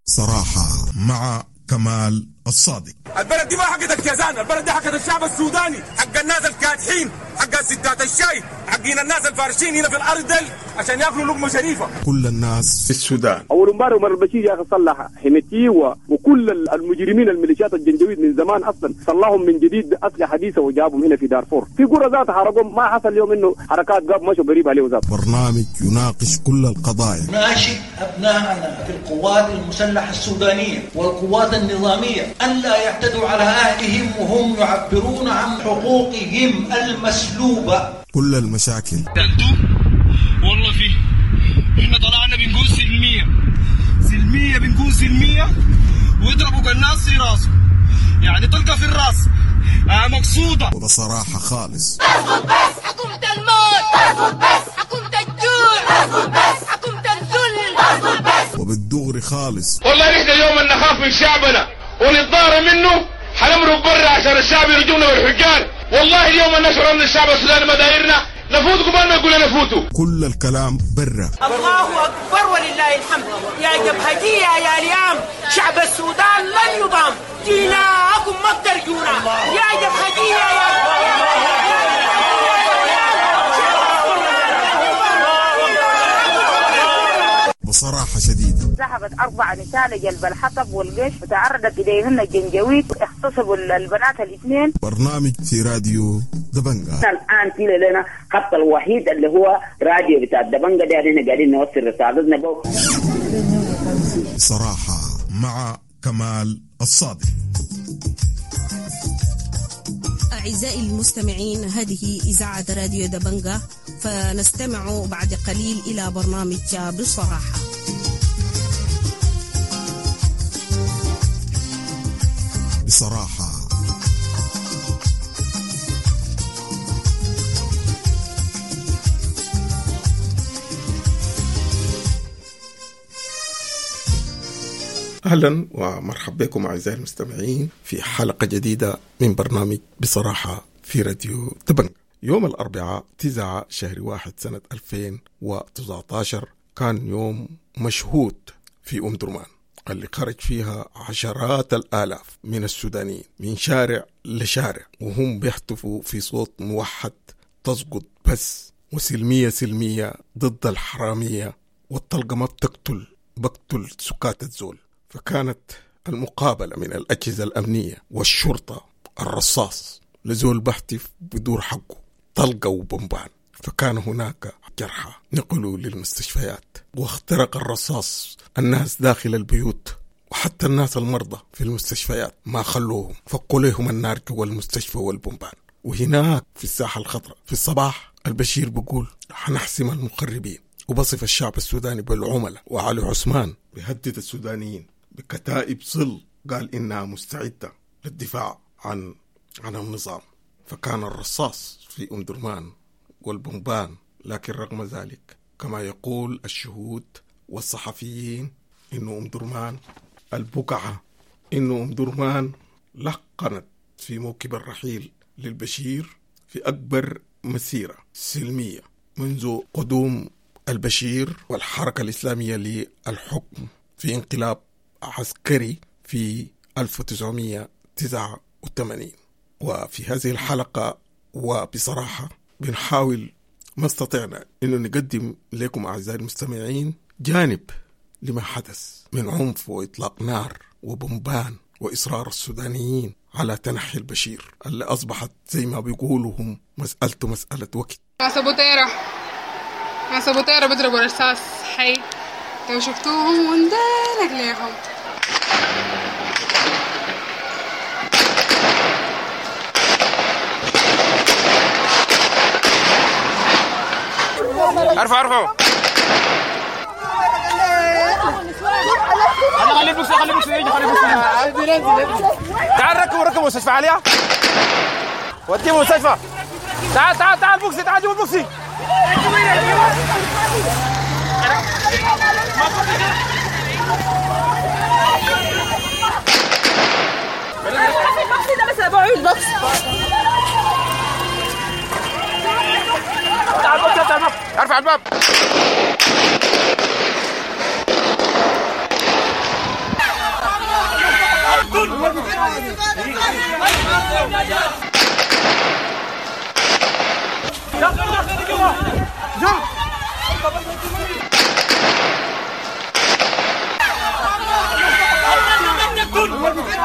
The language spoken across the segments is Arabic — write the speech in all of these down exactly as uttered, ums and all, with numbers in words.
بصراحة مع كمال الصادق. البلد دي ما حقت الجازان، البلد دي حقت الشعب السوداني، حق الناس الكادحين، حق ستات الشاي، حقين الناس الفارشين هنا في الارض دل عشان ياكلوا لقمه شريفه. كل الناس في السودان. اول امبارح عمر البشير يا اخي صلح حميتي وكل المجرمين الميليشيات الجنجويد من زمان اصلا صلحهم من جديد اسلحه حديثه وجابهم هنا في دارفور. في قرى ذات حرقهم ما حصل اليوم انه حركات قاب مشوا قريب عليه ذات. برنامج يناقش كل القضايا. ناشد ابنائنا في القوات المسلحه السودانيه والقوات النظاميه ان لا يعتدوا على اهلهم وهم يعبرون عن حقوقهم المسلوبه. كل المشاكل. والله فيه احنا طلعنا بنقول سلميه سلميه بنقول سلميه ويضربوا الناس في راسه، يعني طلقه في الراس آه مقصوده. وبصراحه خالص اسكت بس حكومه الموت، اسكت بس حكومه الجوع، اسكت بس حكومه الذل، اسكت بس. وبالدغري خالص والله نحن اليوم نخاف من شعبنا ونتضارى منه حنمرق برا عشان الشعب يرجونا بالحجار. والله اليوم نشعر ان الشعب السوداني ما دايرنا نفوت قبل ما يقول نفوتوا. كل الكلام برا. الله اكبر ولله الحمد. يا جبهتي يا اليام شعب السودان لن يضام، جيناكم ما بترجونا. يا جبهتي يا بصراحة شديدة. ذهبت أربع نساء لجلب الحطب والقش وتعرضت إليهن الجنجويد واغتصبوا البنات الاثنين. برنامج في راديو دبنجا. الآن في لنا خط الوحيد اللي هو راديو بتاع دبنجا ده اللي قاعدين نوصل رسالتنا به. بصراحة مع كمال الصادق. أعزائي المستمعين، هذه إذاعة راديو دبنجا، فنستمع بعد قليل إلى برنامج بصراحة. بصراحة أهلا ومرحبا بكم أعزائي المستمعين في حلقة جديدة من برنامج بصراحة في راديو دبنجا. يوم الأربعاء تسعة شهر واحد سنة ألفين وتسعة عشر كان يوم مشهود في أم درمان اللي خرج فيها عشرات الآلاف من السودانيين من شارع لشارع وهم بيحتفوا في صوت موحد تسقط بس وسلمية سلمية ضد الحرامية والطلقة ما بتقتل بقتل سكات الزول. فكانت المقابلة من الأجهزة الأمنية والشرطة الرصاص لزول بحتف بدور حقه طلقة وبمبان. فكان هناك جرحى نقلوا للمستشفيات واخترق الرصاص الناس داخل البيوت وحتى الناس المرضى في المستشفيات ما خلوهم، فقوا لهم النار جوا المستشفى والبمبان. وهناك في الساحة الخضراء في الصباح البشير بيقول حنحسم المخربين وبصف الشعب السوداني بالعملة. وعلي عثمان بيهدد السودانيين بكتائب ظل قال إنها مستعدة للدفاع عن عن النظام. فكان الرصاص في أم درمان والبمبان، لكن رغم ذلك كما يقول الشهود والصحفيين إنه أم درمان البقعة إنه أم درمان لقنت في موكب الرحيل للبشير في أكبر مسيرة سلمية منذ قدوم البشير والحركة الإسلامية للحكم في انقلاب عسكري في ألف وتسعمائة وتسعة وثمانين. وفي هذه الحلقة وبصراحة بنحاول ما استطعنا إنه نقدم لكم أعزائي المستمعين جانب لما حدث من عنف وإطلاق نار وبمبان وإصرار السودانيين على تنحي البشير اللي أصبحت زي ما بيقولوا هم مسألته مسألة وقت. عصبوتيرة عصبوتيرة بضربوا رصاص حي، لو شفتوهم وندالك ليهم. ارفع ارفع انا خلي البوكس خلي البوكس يجي خلي البوكس. تعال ركبوا ركبوا مستشفى عليها وديهم مستشفى. تعال تعال تعال بوكسي تعال جيب البوكسي. البوكسي ده بس ابوعي البوكس. تعال بوكسي تعال ارفع الباب.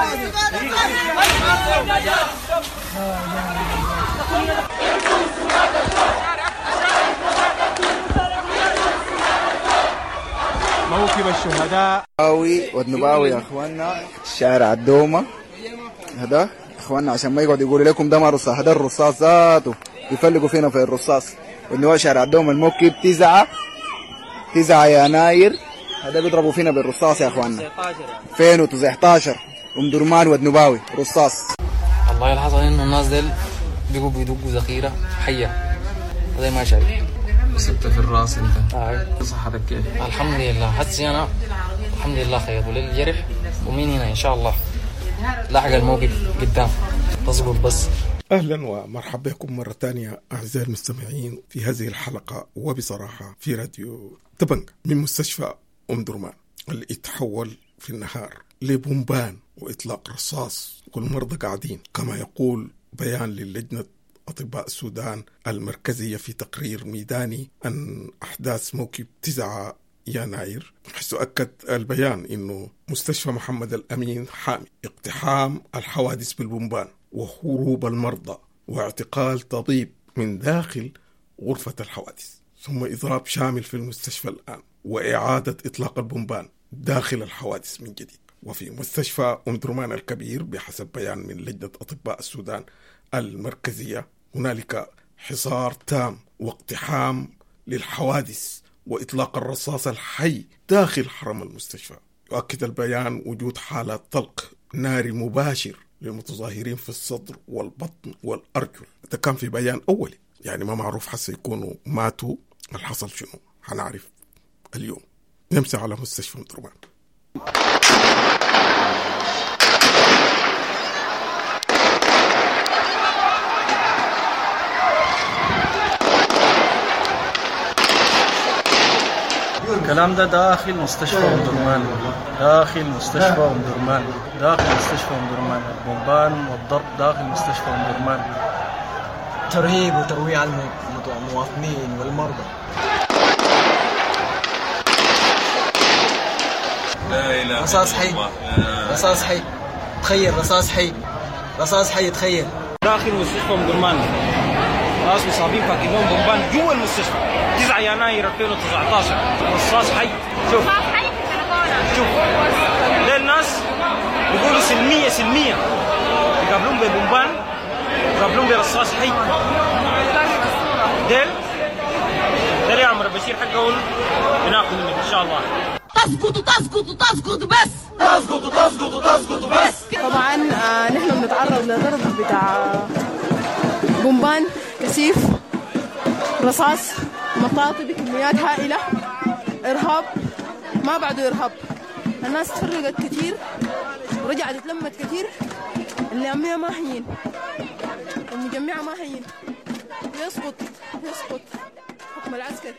موكب الشهداء باوي والنباوي يا اخواننا شارع الدومة هذا اخواننا عشان ما يقعد يقولوا لكم ده ما رصاص، هذا الرصاص ذاته يفلقوا فينا في الرصاص. والنباوي شارع الدومة الموكب تسعة تسعة يناير هذا بيضربوا فينا بالرصاص يا اخواننا. ألفين وتسعطاشر ام درمان والنباوي رصاص. والله اللي حصل انه الناس ديل بيجوا بيدقوا ذخيره حيه زي ما شايف. مسكت في الراس انت؟ اه صحتك كيف؟ الحمد لله حسي انا الحمد لله خير، وللجرح ومين هنا ان شاء الله لاحق الموقف قدام تصبر بس. أهلا ومرحبا بكم مرة ثانية أعزائي المستمعين في هذه الحلقة وبصراحة في راديو دبنجة من مستشفى أم درمان اللي يتحول في النهار لبومبان وإطلاق رصاص والمرضى قاعدين، كما يقول بيان للجنة أطباء السودان المركزية في تقرير ميداني عن أحداث موكب تسعة يناير، حيث أكد البيان أنه مستشفى محمد الأمين حامي اقتحام الحوادث بالبومبان وهروب المرضى واعتقال طبيب من داخل غرفة الحوادث، ثم إضراب شامل في المستشفى الآن وإعادة إطلاق البومبان داخل الحوادث من جديد. وفي مستشفى أم درمان الكبير بحسب بيان من لجنة أطباء السودان المركزية هنالك حصار تام واقتحام للحوادث وإطلاق الرصاص الحي داخل حرم المستشفى. يؤكد البيان وجود حالات طلق ناري مباشر للمتظاهرين في الصدر والبطن والأرجل. ده كان في بيان أولي، يعني ما معروف حتى يكونوا ماتوا الحصل شنو، هنعرف اليوم. نمسي على مستشفى أم درمان. الكلام ده داخل مستشفى أم درمان، داخل مستشفى أم درمان، داخل مستشفى أم درمان، البومبان والضرب داخل مستشفى أم درمان، ترهيب وترويع المواطنين والمرضى. لا إله رصاص حي، رصاص حي، تخيل رصاص حي، رصاص حي تخيل داخل مستشفى أم درمان. ناس مصابين فاكرين بومبان جوا المستشفى. تسعة يناير ألفين وتسعطاشر رصاص حي. شوف شوف ده الناس بيقولوا سلمية سلمية، يقابلون ببومبان يقابلون برصاص حي. ديل ديل يا عمر بشير حقهم بناخذ منك إن شاء الله. تسقط تسقط تسقط بس تسقط تسقط تسقط بس. طبعا آه نحن بنتعرض لضرب بتاع بومبان كثيف، رصاص، مطاطي بكميات هائلة، إرهاب ما بعده إرهاب. الناس تفرقت كتير ورجعت اتلمت كتير، اللي ما هين المجمعة ما هين، يسقط يسقط حكم العسكر.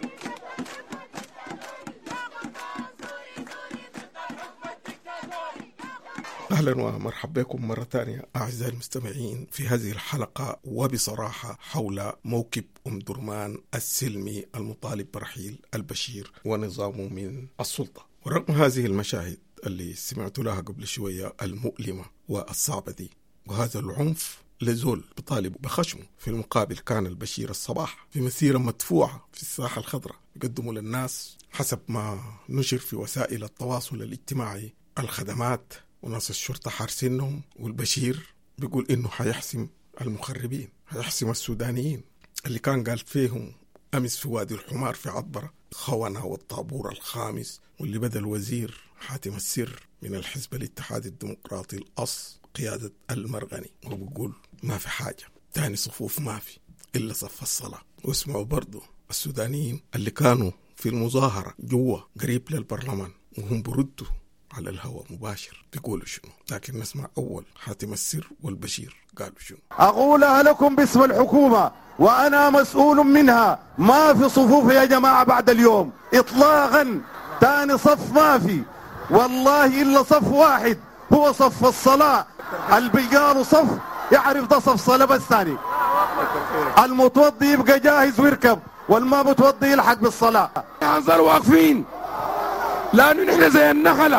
أهلا ومرحبا بكم مرة ثانية أعزائي المستمعين في هذه الحلقة وبصراحة حول موكب أم درمان السلمي المطالب برحيل البشير ونظامه من السلطة. ورغم هذه المشاهد اللي سمعت لها قبل شوية المؤلمة والصعبة دي وهذا العنف لزول بطالب بخشمه، في المقابل كان البشير الصباح في مسيرة مدفوعة في الساحة الخضراء يقدموا للناس حسب ما نشر في وسائل التواصل الاجتماعي الخدمات، وناس الشرطة حارسينهم، والبشير بيقول إنه حيحسم المخربين، حيحسم السودانيين اللي كان قال فيهم أمس في وادي الحمار في عطبرة خونة والطابور الخامس، واللي بدأ الوزير حاتم السر من الحزب الاتحادي الديمقراطي الأص قيادة المرغني، وبيقول ما في حاجة تاني صفوف ما في إلا صف الصلاة. واسمعوا برضو السودانيين اللي كانوا في المظاهرة جوا قريب للبرلمان وهم بردوا على الهواء مباشر بيقولوا شنو، لكن نسمع أول حاتم السر والبشير قالوا شنو. أقولها لكم باسم الحكومة وأنا مسؤول منها، ما في صفوف يا جماعة بعد اليوم إطلاقا، تاني صف ما في والله إلا صف واحد هو صف الصلاة. البيقال صف يعرف ده صف صلاة بس ثاني، المتوضي يبقى جاهز ويركب والما متوضي يلحق بالصلاة. هنظل واقفين لأنه نحن زي النخلة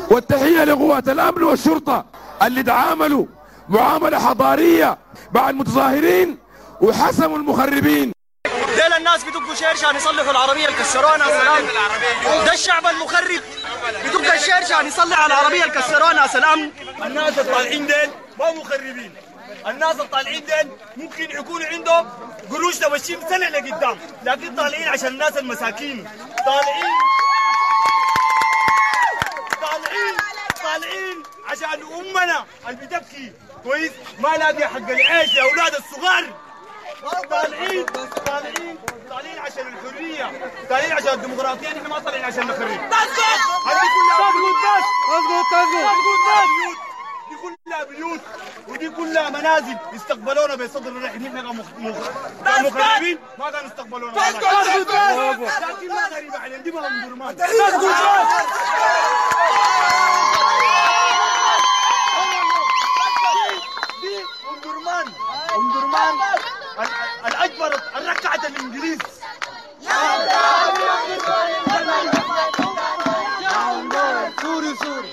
والتحية لقوات الأمن والشرطة اللي تعاملوا معاملة حضارية مع المتظاهرين وحسموا المخربين. ديل الناس بدقوا شير عشان يصلحوا العربية الكسرونا. ده الشعب المخرب بدق الشير عشان يصلح على العربية الكسرونا. سلام. الناس الطالعين ديل ما مخربين، الناس الطالعين ديل ممكن يكون عندهم قروش تمشيهم سنة لقدام، لكن طالعين عشان الناس المساكين، طالعين طالعين طالعين عشان أمنا اللي بتبكي كويس ما لاقي حق العيش لأولاد الصغار. طالعين طالعين طالعين عشان الحرية، طالعين عشان الديمقراطية، نحن ما طالعين عشان نخرب. هذه كلها بيوت بس، دي كلها بيوت ودي كلها منازل يستقبلونا بصدر رحب. نحن كمخربين ما كانوا يستقبلونا، لكن ما غريبة عليهم، دي ما هم درمان. دي ام درمان، ام درمان الأجبر الركعة الإنجليز. سوري سوري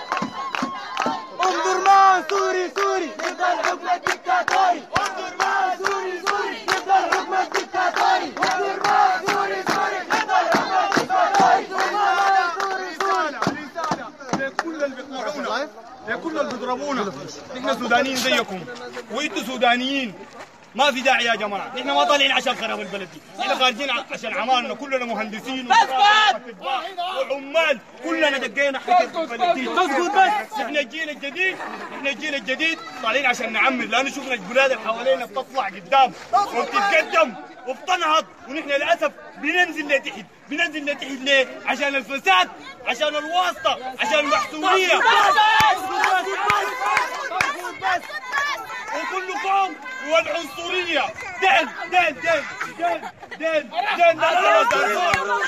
ام درمان، سوري سوري ضد الحكم الدكتاتوري. ام درمان سوري سوري ضد الحكم الدكتاتوري. ام درمان سوري سوري ضد الحكم الدكتاتوري. سوري سوري رسالة لكل اللي بيقمعونا، لكل اللي بيضربونا. نحن سودانيين زيكم وانتوا سودانيين، ما في داعي يا جماعه، نحن ما طالعين عشان خراب البلد دي، نحن خارجين عشان عمالنا، كلنا مهندسين وعمال، كلنا دقينا حكايه البلد دي. بس نحن الجيل الجديد، نحن الجيل الجديد طالعين عشان نعمر، لانه شفنا البلاد اللي حوالينا بتطلع قدام وبتتقدم وبتنهض، ونحن للاسف بننزل لتحت، بننزل لتحت ليه؟ عشان الفساد، عشان الواسطه، عشان المحسوبيه. بس وكلكم والعنصرية. دين دين دين دين دين دين ناس دارفور.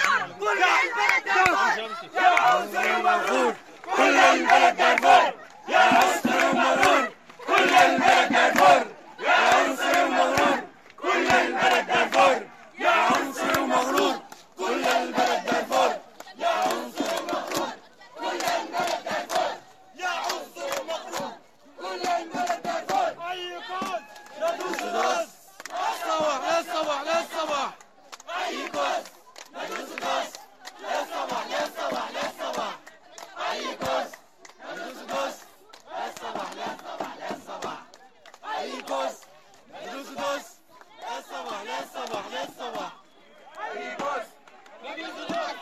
يا عنصري ومغفور كل البلد دارفور. يا عنصري ومغفور كل البلد دارفور. يا عنصري ومغفور كل البلد دارفور. يا عنصري ومغفور كل البلد دارفور. يا عنصري ومغفور كل البلد دارفور. يا عنصري ومغفور كل البلد دارفور. أي كوز ندوس دوس الصباح للصباح للصباح. أي كوز ندوس دوس للصباح للصباح للصباح. أي كوز ندوس دوس للصباح للصباح للصباح. أي كوز ندوس دوس للصباح للصباح للصباح. أي كوز ندوس دوس.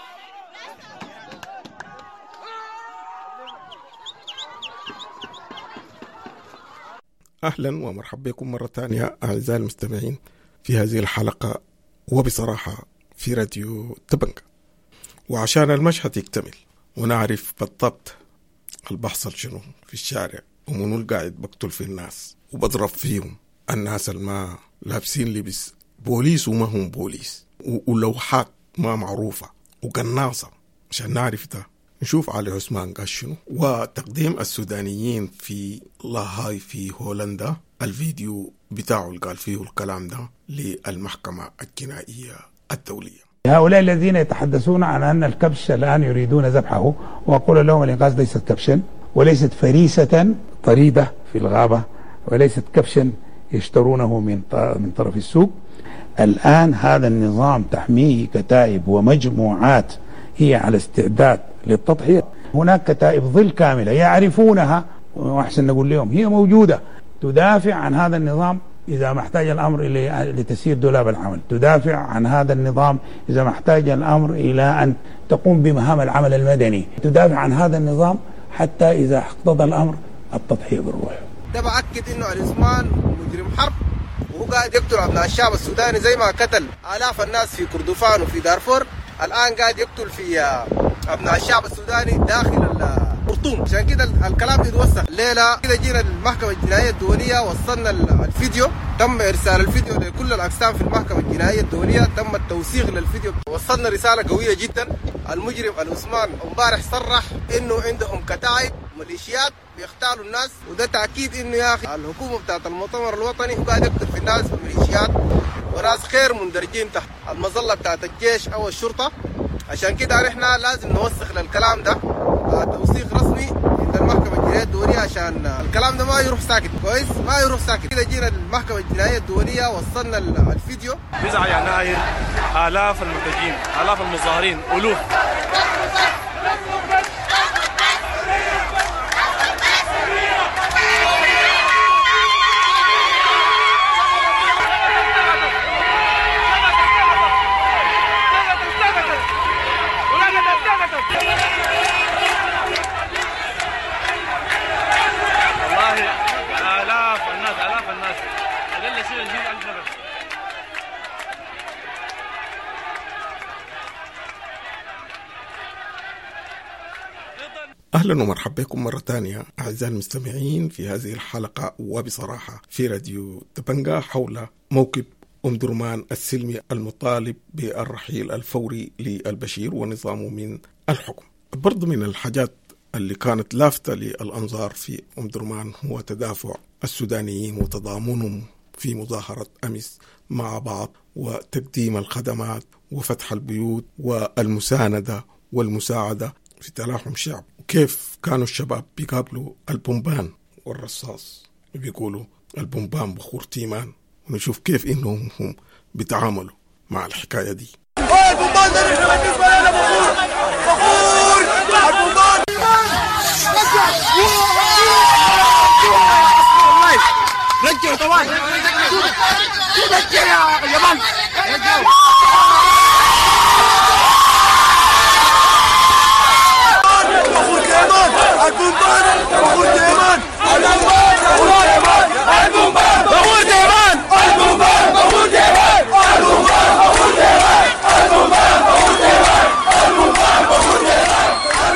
أهلا ومرحبا بكم مرة ثانية أعزائي المستمعين في هذه الحلقة وبصراحة في راديو دبنجة. وعشان المشهد يكتمل ونعرف بالضبط اللي بحصل شنو في الشارع ومنو القاعد بقتل في الناس وبضرب فيهم الناس الما لابسين لبس بوليس وما هم بوليس ولوحات ما معروفة وقناصة، عشان نعرف ده نشوف علي عثمان قال شنو. وتقديم السودانيين في لاهاي في هولندا الفيديو بتاعه اللي قال فيه الكلام ده للمحكمة الجنائية الدولية. هؤلاء الذين يتحدثون عن أن الكبش الآن يريدون ذبحه، وأقول لهم الإنقاذ ليست كبشا وليست فريسة طريدة في الغابة وليست كبشا يشترونه من من طرف السوق. الآن هذا النظام تحميه كتائب ومجموعات هي على استعداد للتضحية. هناك كتائب ظل كاملة يعرفونها، وأحسن نقول لهم هي موجودة تدافع عن هذا النظام إذا ما احتاج الأمر إلى لتسيير دولاب العمل، تدافع عن هذا النظام إذا ما احتاج الأمر إلى أن تقوم بمهام العمل المدني، تدافع عن هذا النظام حتى إذا اقتضى الأمر التضحية بالروح. ده بأكد إنه العثمان مجرم حرب، وهو قاعد يقتل أبناء الشعب السوداني زي ما قتل آلاف الناس في كردفان وفي دارفور، الآن قاعد يقتل في أبناء الشعب السوداني داخل الخرطوم. عشان كده الكلام يتوسخ. الليلة كده جينا المحكمة الجنائية الدولية، وصلنا الفيديو، تم إرسال الفيديو لكل الأقسام في المحكمة الجنائية الدولية، تم التوثيق للفيديو. وصلنا رسالة قوية جدا. المجرم العثمان امبارح صرح إنه عندهم كتائب ميليشيات بيختالوا الناس، وده تأكيد إنه يا أخي الحكومة بتاعت المؤتمر الوطني وقاعد يقتل في الناس بميليشيات وناس خير مندرجين تحت المظلة بتاعت الجيش أو الشرطة. عشان كده نحن لازم نوثق للكلام ده توثيق رسمي عشان الكلام ده ما يروح ساكت كويس، ما يروح ساكت. كده جينا المحكمة الجنائية الدولية وصلنا الفيديو. تسعة يناير آلاف المنتجين، آلاف المظاهرين، ألوف. أهلا ومرحبا بكم مرة تانية أعزائي المستمعين في هذه الحلقة وبصراحة في راديو دبنجا حول موكب أم درمان السلمي المطالب بالرحيل الفوري للبشير ونظامه من الحكم. برضو من الحاجات اللي كانت لافتة للأنظار في أم درمان هو تدافع السودانيين وتضامنهم في مظاهرة أمس مع بعض وتقديم الخدمات وفتح البيوت والمساندة والمساعدة في تلاحم شعب، وكيف كانوا الشباب بيقابلوا البومبان والرصاص وبيقولوا البومبان بخور تيمان، ونشوف كيف إنهم هم بيتعاملوا مع الحكاية دي. البومبان ده نحن بالنسبة لنا بخور بخور البومبان رجعوا طوال رجع يا يمان رجعوا بخور تيمان البومبان بخور تيمان البومبان بخور تيمان البومبان بخور تيمان البومبان بخور تيمان البومبان بخور تيمان البومبان بخور تيمان البومبان بخور تيمان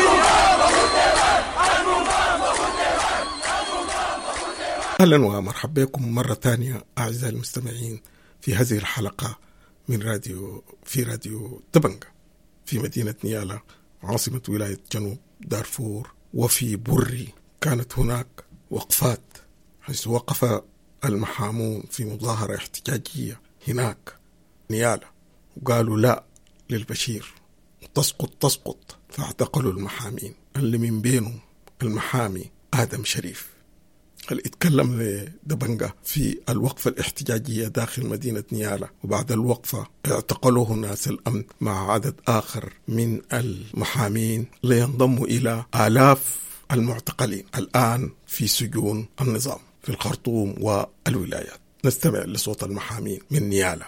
أهلا ومرحبا بكم مرة تانية أعزائي المستمعين في هذه الحلقة من راديو في راديو دبنجا في مدينة نيالا عاصمة ولاية جنوب دارفور. وفي بري كانت هناك وقفات حيث وقف المحامون في مظاهرة احتجاجية هناك نيالا وقالوا لا للبشير تسقط تسقط، فاعتقلوا المحامين اللي من بينهم المحامي آدم شريف اللي اتكلم لدبنجا في الوقفة الاحتجاجية داخل مدينة نيالا. وبعد الوقفة اعتقلوه ناس الأمن مع عدد آخر من المحامين لينضموا إلى آلاف المعتقلين الآن في سجون النظام في الخرطوم والولايات. نستمع لصوت المحامين من نيالا.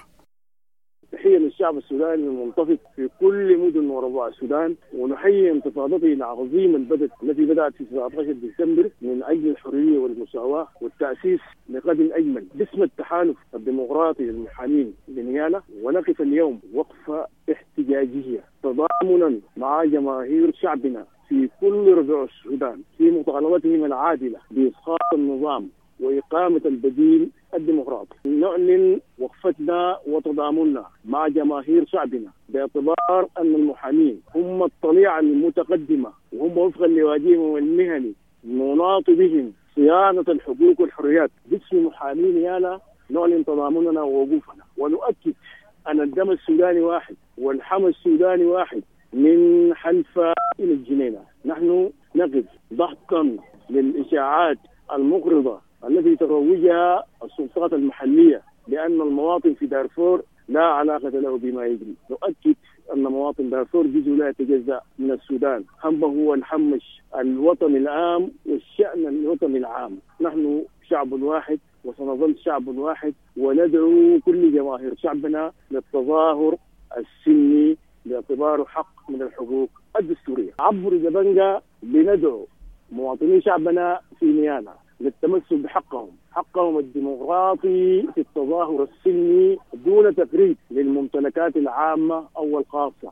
تحية للشعب السوداني المنتفض في كل مدن وربوع السودان، ونحيي انتفاضته العظيمة البدت التي بدأت في سبعة عشر ديسمبر من أجل الحرية والمساواة والتأسيس لغد أجمل باسم التحالف الديمقراطي للمحامين بنيالا. ونقف اليوم وقفة احتجاجية تضامنا مع جماهير شعبنا في كل ربوع السودان في مطالبتهم العادلة بإسقاط النظام وإقامة البديل الديمقراطي. نعلن وقفتنا وتضامننا مع جماهير شعبنا باعتبار أن المحامين هم الطليعة المتقدمة وهم وفقا لواجبهم المهني مناط بهم صيانة الحقوق والحريات. باسم محامين نيالا نعلن تضامننا ووقوفنا، ونؤكد أن الدم السوداني واحد والحمى السوداني واحد من حلفة إلى الجنينة. نحن نقف ضحكا للإشاعات المغرضة التي تروجها السلطات المحلية بأن المواطن في دارفور لا علاقة له بما يجري. نؤكد أن مواطن دارفور جزء لا يتجزأ من السودان، همه هو الهم الوطن العام والشأن الوطني العام. نحن شعب واحد وسنظل شعب واحد، وندعو كل جماهير شعبنا للتظاهر السلمي باعتباره حق من الحقوق الدستورية. عبر دبنجا بندعو مواطني شعبنا في نيالا للتمسك بحقهم حقهم الديمقراطي في التظاهر السلمي دون تفريط للممتلكات العامة أو الخاصة.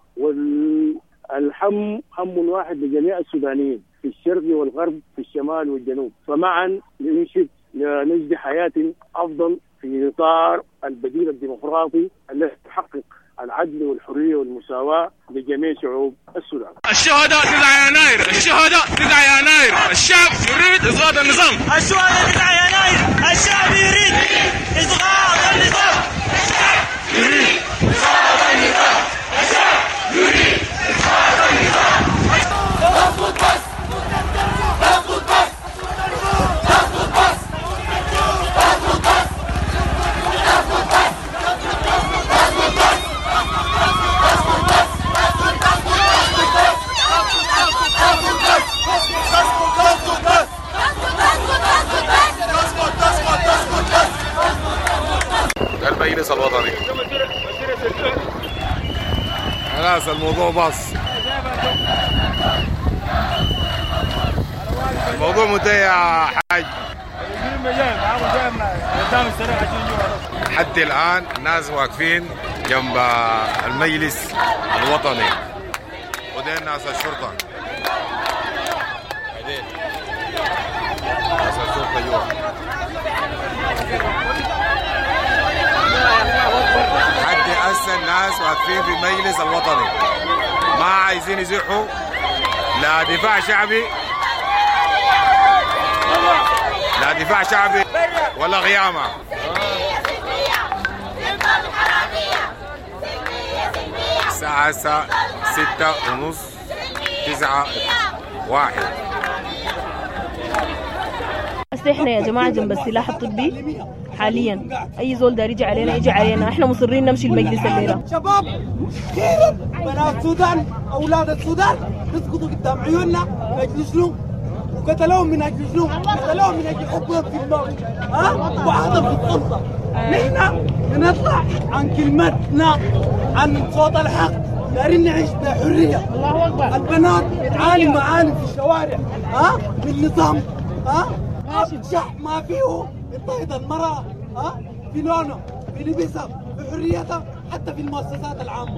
والهم هم واحد لجميع السودانيين في الشرق والغرب في الشمال والجنوب، فمعا لننشد لنجد حياة أفضل في إطار البديل الديمقراطي الذي يحقق العدل والحرية والمساواة لجميع شعوب السودان. الشهداء تسعة يناير، الشهداء تسعة يناير، الشعب يريد إسقاط النظام. الشهداء تسعة يناير، الشعب يريد إسقاط النظام. الشعب يريد إسقاط النظام. الشعب يريد إسقاط النظام. اسقط بس، اسقط بس، خلاص الموضوع باص، الموضوع منتهي يا حاج. حتى الآن الناس واقفين جنب المجلس الوطني، ودين ناس الشرطة، ناس الشرطة جوا. حتى هسه الناس واقفين في المجلس الوطني ما عايزين يزحوا لا دفاع شعبي لا دفاع شعبي ولا غيامة. الساعة هسه ستة ونص تسعة واحد. هسه احنا يا جماعة جنب السلاح الطبي حاليا، اي زول دار يجي علينا يجي علينا، احنا مصرين نمشي المجلس الليلة. شباب كثير بنات السودان اولاد السودان يسقطوا قدام عيوننا من اجل شنو؟ وقتلوهم من اجل شنو؟ قتلوهم من اجل حبهم في الموت، ها؟ وعدم في السلطة. نحن بنطلع عن كلمتنا، عن صوت الحق، دارين نعيش بحرية. الله اكبر. البنات بتعاني معاني في الشوارع، ها؟ من النظام، ها؟ شح ما فيه يضطهد المرأة، ها؟ في لونه، في لبسها، في حريتها، حتى في المؤسسات العامة.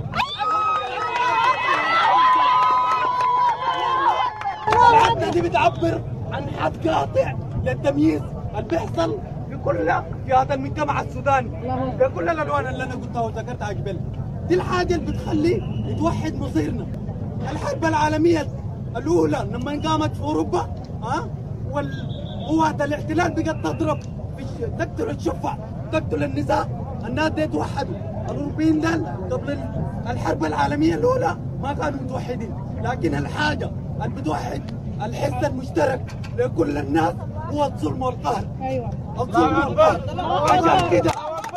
العدة دي بتعبر عن حد قاطع للتمييز اللي بيحصل في كل فئات المجتمع السوداني، في كل الالوان اللي انا قلتها وذكرتها قبل. دي الحاجة اللي بتخلي يتوحد مصيرنا. الحرب العالمية الأولى لما قامت في أوروبا، ها؟ والقوات الاحتلال بقت تضرب تقتل الشفع، تقتل النساء، الناس دي توحدوا. الأوروبيين دول قبل الحرب العالمية الأولى ما كانوا متوحدين، لكن الحاجة اللي بتوحد الحس المشترك لكل الناس هو الظلم والقهر. ايوه الظلم والقهر. عشان كده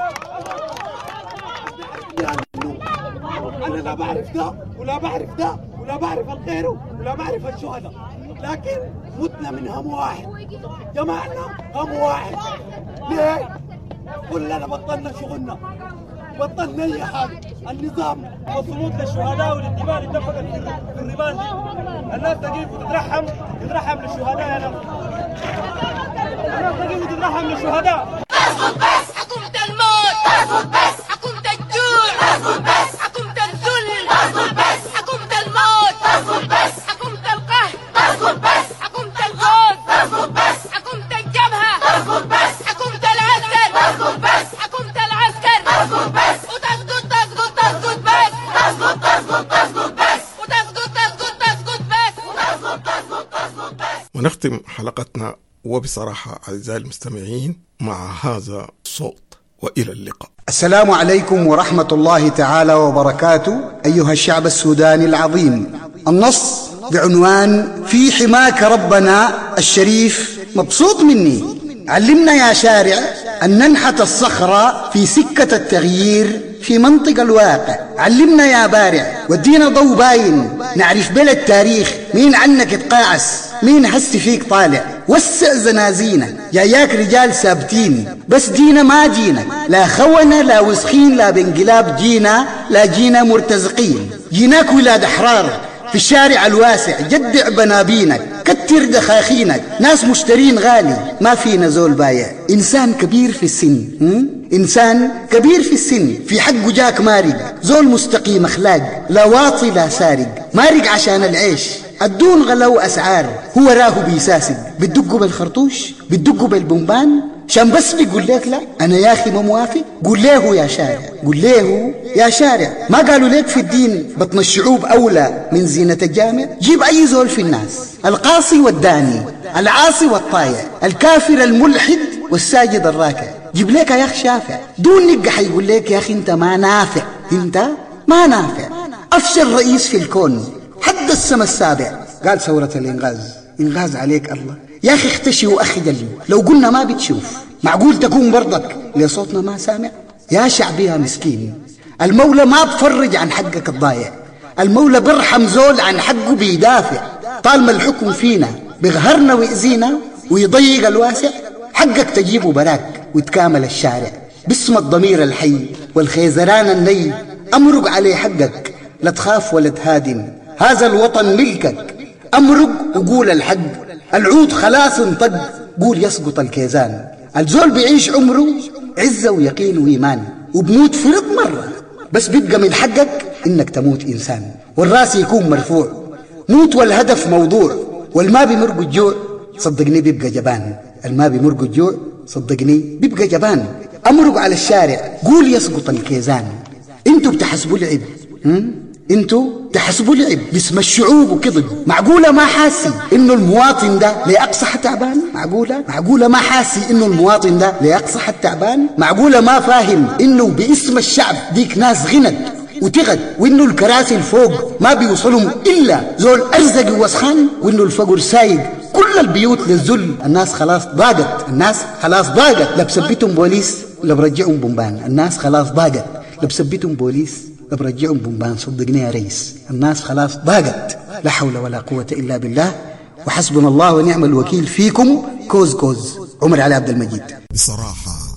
أنا لا بعرف ده ولا بعرف ده ولا بعرف الغير ولا بعرف الشهداء، لكن متنا من هم واحد، جمعنا هم واحد. ليه؟ كلنا بطلنا شغلنا، بطلنا أي حاجة. النظام والصمود للشهداء وللدماء اللي اتفقت في الربان دي، الناس تقيف وتترحم تترحم للشهداء. يا ناس الناس تقيف وتترحم للشهداء. اسكت بس حكومة الموت، اسكت بس حكومة الجوع، اسكت بس حكومة الذل، اسكت بس حكومة الموت، اسكت بس حكومة القهر، اسكت بس حكومة الغاز، اسكت بس حكومة الجبهة، اسكت بس حكومة العسكر، اسكت بس حكومة العسكر، اسكت بس وتسكت تسكت تسكت بس، تسكت تسكت تسكت بس وتسكت تسكت تسكت بس وتسكت تسكت تسكت بس. ونختم حلقتنا وبصراحة أعزائي المستمعين مع هذا الصوت، وإلى اللقاء. السلام عليكم ورحمة الله تعالى وبركاته أيها الشعب السوداني العظيم. النص بعنوان في حماك ربنا الشريف مبسوط مني. علمنا يا شارع أن ننحت الصخرة في سكة التغيير في منطق الواقع. علمنا يا بارع ودينا ضوء باين نعرف بلا التاريخ، مين عنك يتقاعس، مين هس فيك طالع. وسع زنازينا جاياك رجال ثابتين، بس دينا ما جينا لا خونة لا وسخين لا بانقلاب، جينا لا جينا مرتزقين. جيناك ولاد أحرار في الشارع الواسع، جدع بنابينك كتر دخاخينك، ناس مشترين غالي ما فينا زول بايع. إنسان كبير في السن، إنسان كبير في السن في حقه جاك مارق، زول مستقيم أخلاق لا واطي لا سارق، مارق عشان العيش الدون غلو أسعار، هو راهو بيساسق. بتدقوا بالخرطوش بتدقوا بالبنبان شان بس بيقول لك لا أنا يا أخي ما موافق. قول له يا شارع، قول له يا شارع، ما قالوا لك في الدين بطن الشعوب أولى من زينة الجامع؟ جيب أي زول في الناس، القاصي والداني، العاصي والطايع، الكافر الملحد والساجد الراكع، جيب لك يا أخي شافع. دون نقح يقول لك يا أخي أنت ما نافع، أنت ما نافع. أفشل رئيس في الكون حد السما السابع قال ثورة الإنغاز، إنغاز عليك الله يا أخي. اختشي وأخجل لو قلنا ما بتشوف، معقول تكون برضك لصوتنا ما سامع؟ يا شعبي يا مسكين، المولى ما بفرج عن حقك الضايع، المولى برحم زول عن حقه بيدافع. طالما الحكم فينا بيغهرنا ويأذينا ويضيق الواسع، حقك تجيبه براك وتكامل الشارع. باسم الضمير الحي والخيزران الني أمرق عليه حقك لا تخاف ولا تهادن، هذا الوطن ملكك. أمرق وقول الحق، العود خلاص انطق، قول يسقط الكيزان. الزول بيعيش عمره عزة ويقين وإيمان، وبموت فرض مرة، بس بيبقى من حقك إنك تموت إنسان، والراس يكون مرفوع. موت والهدف موضوع، والما بمرق الجوع صدقني بيبقى جبان. الما بمرق الجوع صدقني بيبقى جبان. أمرق على الشارع قول يسقط الكيزان. انتوا بتحسبوا لعب، انتوا تحسبوا لعب باسم الشعوب وكذب. معقولة ما حاسي انه المواطن ده لأقصى حد تعبان؟ معقولة؟ معقولة ما حاسي انه المواطن ده لأقصى حد تعبان؟ معقولة ما فاهم انه باسم الشعب ديك ناس غند وتغد، وانه الكراسي الفوق ما بيوصلهم الا زول ارزق ووسخان، وانه الفقر سايق كل البيوت للذل. الناس خلاص ضاقت، الناس خلاص ضاقت. لا بثبتهم بوليس لا برجعهم بومبان. الناس خلاص ضاقت، لا بثبتهم بوليس لا برجعهم بومبان. صدقني يا ريس، الناس خلاص ضاقت. لا حول ولا قوة إلا بالله، وحسبنا الله ونعم الوكيل فيكم. كوز كوز عمر علي عبد المجيد. بصراحة